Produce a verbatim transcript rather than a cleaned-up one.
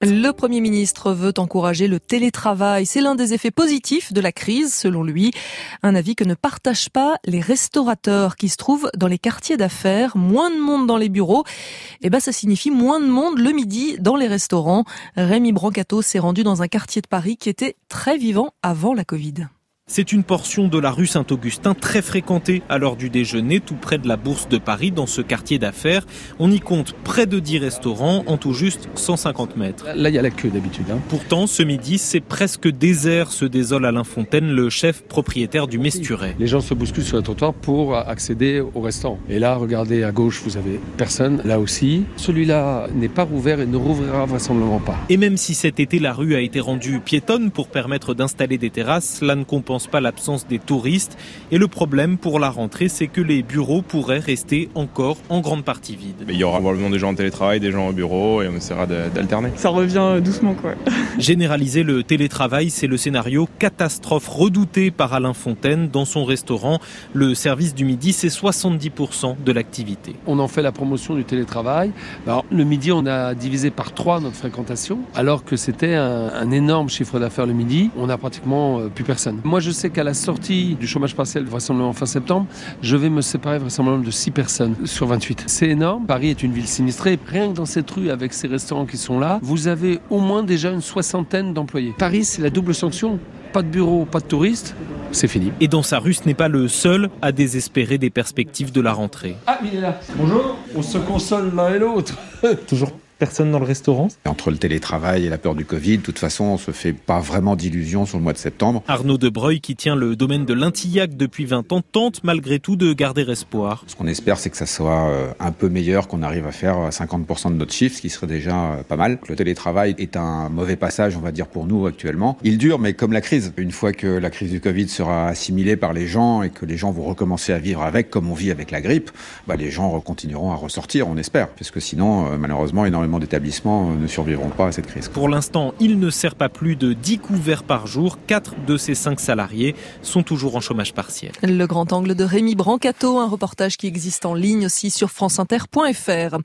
Le Premier ministre veut encourager le télétravail. C'est l'un des effets positifs de la crise, selon lui. Un avis que ne partagent pas les restaurateurs qui se trouvent dans les quartiers d'affaires. Moins de monde dans les bureaux, eh ben, ça signifie moins de monde le midi dans les restaurants. Rémi Brancato s'est rendu dans un quartier de Paris qui était très vivant avant la Covid. C'est une portion de la rue Saint-Augustin très fréquentée à l'heure du déjeuner, tout près de la Bourse de Paris, dans ce quartier d'affaires. On y compte près de dix restaurants, en tout juste cent cinquante mètres. Là, il y a la queue d'habitude. Hein. Pourtant, ce midi, c'est presque désert, se désole Alain Fontaine, le chef propriétaire du Mesturet. Les gens se bousculent sur le trottoir pour accéder au restaurant. Et là, regardez à gauche, vous avez personne. Là aussi, celui-là n'est pas rouvert et ne rouvrira vraisemblablement pas. Et même si cet été, la rue a été rendue piétonne pour permettre d'installer des terrasses, cela ne compense pas l'absence des touristes. Et le problème pour la rentrée, c'est que les bureaux pourraient rester encore en grande partie vides. Mais il y aura probablement des gens en télétravail, des gens au bureau et on essaiera de, d'alterner. Ça revient doucement, quoi. Généraliser le télétravail, c'est le scénario catastrophe redouté par Alain Fontaine dans son restaurant. Le service du midi, c'est soixante-dix pour cent de l'activité. On en fait la promotion du télétravail. Alors, le midi, on a divisé par trois notre fréquentation, alors que c'était un, un énorme chiffre d'affaires le midi. On n'a pratiquement euh, plus personne. Moi, je sais qu'à la sortie du chômage partiel, vraisemblablement fin septembre, je vais me séparer vraisemblablement de six personnes sur vingt-huit. C'est énorme. Paris est une ville sinistrée. Rien que dans cette rue, avec ces restaurants qui sont là, vous avez au moins déjà une soixantaine d'employés. Paris, c'est la double sanction. Pas de bureau, pas de touristes, c'est fini. Et dans sa rue, ce n'est pas le seul à désespérer des perspectives de la rentrée. Ah, il est là. Bonjour. On se console l'un et l'autre. Toujours personne dans le restaurant ? Entre le télétravail et la peur du Covid, de toute façon, on se fait pas vraiment d'illusions sur le mois de septembre. Arnaud Debreuil, qui tient le domaine de l'Intillac depuis vingt ans, tente malgré tout de garder espoir. Ce qu'on espère, c'est que ça soit un peu meilleur, qu'on arrive à faire cinquante pour cent de notre chiffre, ce qui serait déjà pas mal. Le télétravail est un mauvais passage, on va dire, pour nous actuellement. Il dure, mais comme la crise. Une fois que la crise du Covid sera assimilée par les gens et que les gens vont recommencer à vivre avec, comme on vit avec la grippe, bah, les gens continueront à ressortir, on espère. Parce que sinon, malheureusement, énormément d'établissements ne survivront pas à cette crise. Pour l'instant, il ne sert pas plus de dix couverts par jour. quatre de ces cinq salariés sont toujours en chômage partiel. Le grand angle de Rémi Brancato, un reportage qui existe en ligne aussi sur franceinter point fr.